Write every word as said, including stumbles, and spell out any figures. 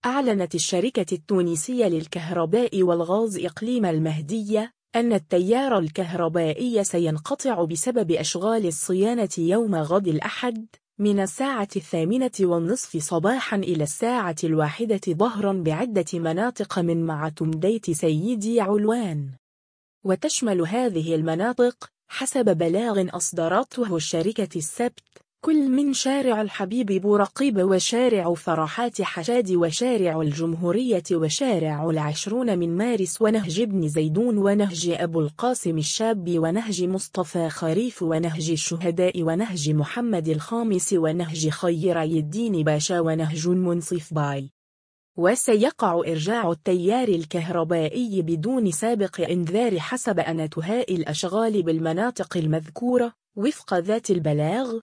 أعلنت الشركة التونسية للكهرباء والغاز إقليم المهدية أن التيار الكهربائي سينقطع بسبب أشغال الصيانة يوم غد الأحد من الساعة الثامنة والنصف صباحا إلى الساعة الواحدة ظهرا بعدة مناطق من معتم ديت سيدي علوان. وتشمل هذه المناطق حسب بلاغ أصدرته الشركة السبت كل من شارع الحبيب بورقيب وشارع فرحات حشاد وشارع الجمهورية وشارع العشرون من مارس ونهج ابن زيدون ونهج أبو القاسم الشاب ونهج مصطفى خريف ونهج الشهداء ونهج محمد الخامس ونهج خيري الدين باشا ونهج المنصف باي. وسيقع إرجاع التيار الكهربائي بدون سابق إنذار حسب أنتهاء الأشغال بالمناطق المذكورة وفق ذات البلاغ.